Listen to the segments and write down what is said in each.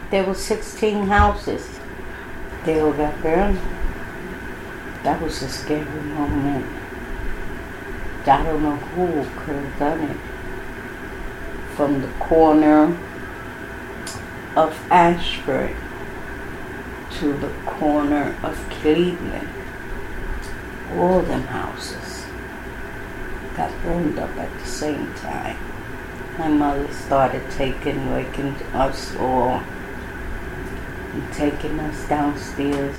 There were 16 houses. They all got burned. That was a scary moment. I don't know who could have done it. From the corner of Ashford to the corner of Cleveland, all them houses got burned up at the same time. My mother started waking us all and taking us downstairs.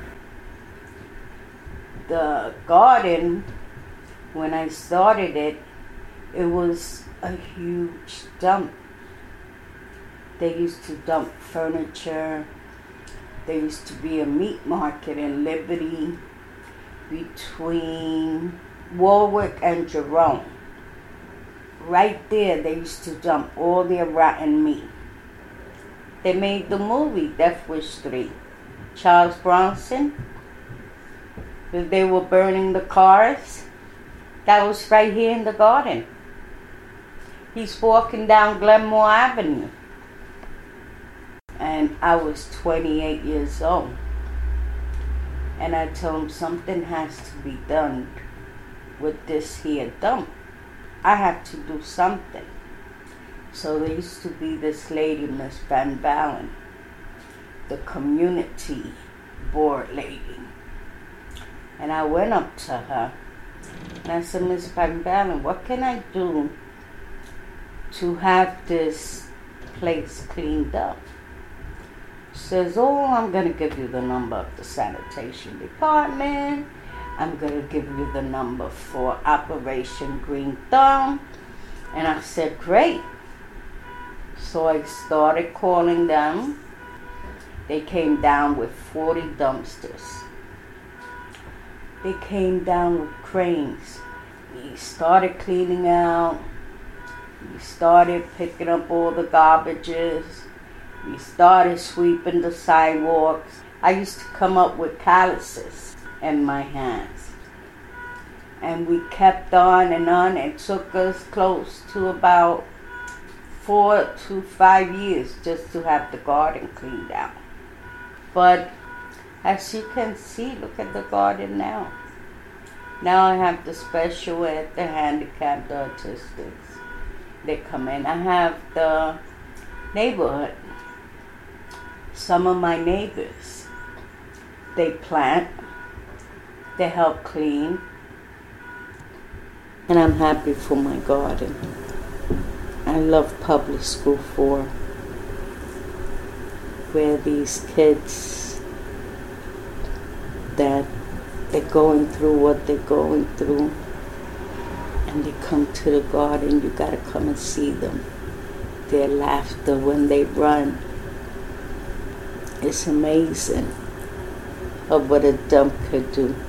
The garden, when I started it, it was a huge dump. They used to dump furniture. There used to be a meat market in Liberty between Warwick and Jerome. Right there, they used to dump all their rotten meat. They made the movie Death Wish 3. Charles Bronson, they were burning the cars. That was right here in the garden. He's walking down Glenmore Avenue. And I was 28 years old. And I told him something has to be done with this here dump. I have to do something. So there used to be this lady, Miss Van Balen, the community board lady. And I went up to her and I said, Miss Van Balen, what can I do to have this place cleaned up? She says, oh, I'm going to give you the number of the sanitation department. I'm going to give you the number for Operation Green Thumb. And I said, great. So I started calling them. They came down with 40 dumpsters. They came down with cranes. We started cleaning out. We started picking up all the garbages. We started sweeping the sidewalks. I used to come up with calluses in my hands. And we kept on. It took us close to about 4 to 5 years just to have the garden cleaned out. But as you can see, look at the garden now. Now I have the special ed, the handicapped, the autistics. They come in. I have the neighborhood. Some of my neighbors, they plant, they help clean, and I'm happy for my garden. I love Public School 4, where these kids that they're going through what they're going through, and they come to the garden, you gotta come and see them. Their laughter when they run. It's amazing of what a dump could do.